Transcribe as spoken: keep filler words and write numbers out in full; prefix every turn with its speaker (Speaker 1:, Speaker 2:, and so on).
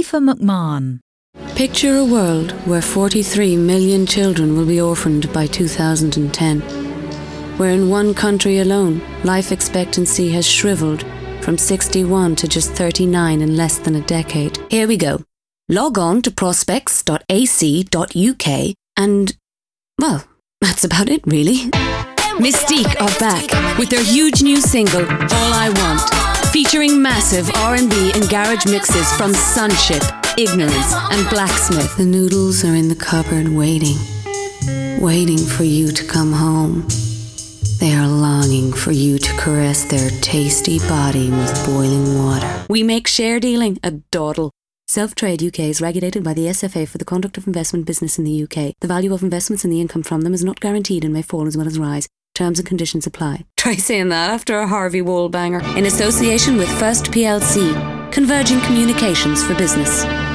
Speaker 1: Aoife McMahon.
Speaker 2: Picture a world where forty-three million children will be orphaned by two thousand ten, where in one country alone, life expectancy has shriveled from sixty-one to just thirty-nine in less than a decade. Here we go. Log on to prospects dot a c dot u k and, well, that's about it really. Mystique are back with their huge new single, All I Want, featuring massive R and B and garage mixes from Sunship, Ignorance and Blacksmith. The noodles are in the cupboard waiting, waiting for you to come home. They are longing for you to caress their tasty body with boiling water. We make share dealing a dawdle. Self-Trade U K is regulated by the S F A for the conduct of investment business in the U K. The value of investments and the income from them is not guaranteed and may fall as well as rise. Terms and conditions apply. Try saying that after a Harvey Wallbanger. In association with First P L C, Converging Communications for Business.